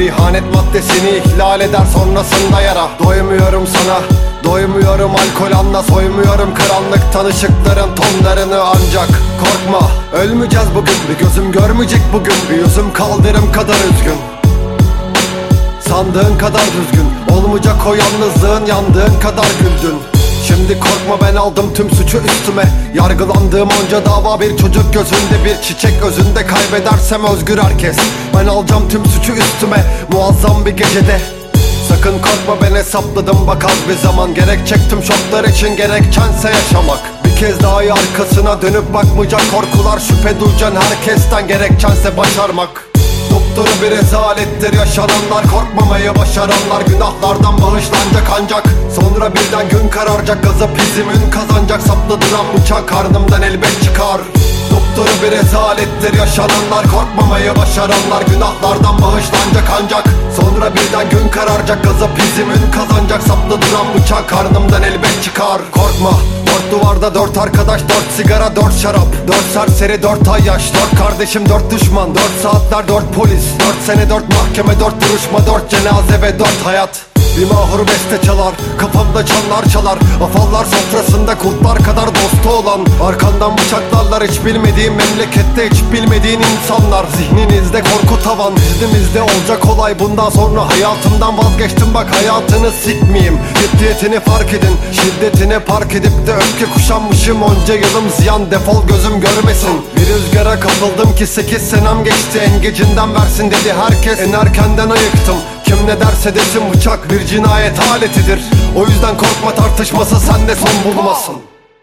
ihanet maddesini ihlal eder sonrasında yara. Doymuyorum sana, doymuyorum alkol anla, soymuyorum karanlıktan ışıkların tonlarını ancak. Korkma, ölmeyeceğiz bugün, bir gözüm görmeyecek bugün, bir yüzüm kaldırım kadar üzgün. Sandığın kadar düzgün olmayacak o yalnızlığın, yandığın kadar güldün. Şimdi korkma, ben aldım tüm suçu üstüme. Yargılandığım onca dava bir çocuk gözünde, bir çiçek özünde. Kaybedersem özgür herkes, ben alacağım tüm suçu üstüme. Muazzam bir gecede sakın korkma, ben hesapladım bak az bir zaman. Gerek çektim şoklar için, gerekçense yaşamak. Bir kez daha arkasına dönüp bakmayacak korkular, şüphe duyacaksın herkesten, gerekçense başarmak. Doktoru bir rezalettir yaşananlar, korkmamayı başaranlar. Günahlardan bağışlanacak ancak sonra birden gün kararacak. Gazap izimin kazanacak, saplı duran bıçak karnımdan elbet çıkar. Doktoru bir rezalettir yaşananlar, korkmamayı başaranlar. Günahlardan bağışlanacak ancak sonra birden gün kararacak. Gazap izimin kazanacak, saplı duran bıçak karnımdan elbet çıkar. Korkma, dört duvarda dört arkadaş, dört sigara, dört şarap, dört serseri, dört ay yaş, dört kardeşim, dört düşman, dört saatler, dört polis, dört sene, dört mahkeme, dört duruşma, dört cenaze ve dört hayat. Bir mahur beste çalar, kafamda çanlar çalar. Afallar sofrasında kurtlar kadar dostu olan, arkandan bıçaklarlar hiç bilmediğin memlekette, hiç bilmediğin insanlar. Zihninizde korku tavan, dizimizde olacak olay. Bundan sonra hayatımdan vazgeçtim bak, hayatını sikmeyeyim. Ciddiyetini fark edin, şiddetini park edip de öfke kuşanmışım. Onca yılım ziyan, defol gözüm görmesin. Bir rüzgara kapıldım ki 8 senem geçti. En gecinden versin dedi herkes, en erkenden ayıktım. Kim ne derse desin bıçak bir cinayet aletidir. O yüzden korkma, tartışması sende son bulmasın.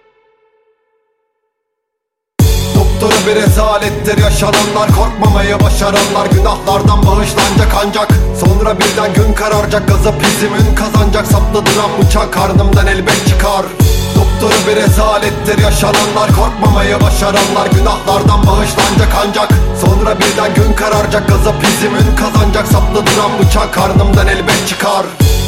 Doktoru bir rezalettir yaşananlar, korkmamayı başaranlar. Günahlardan bağışlanacak ancak sonra birden gün kararacak. Gazap izimin kazanacak, saplı duran bıçak karnımdan elbet çıkar. Doktoru bir rezalettir yaşananlar, korkmamayı başaranlar. Günahlardan bağışlanacak ancak sonra birden gün kararacak. Gazap izimin kazanacak, saplı duran bıçak karnımdan elbet çıkar.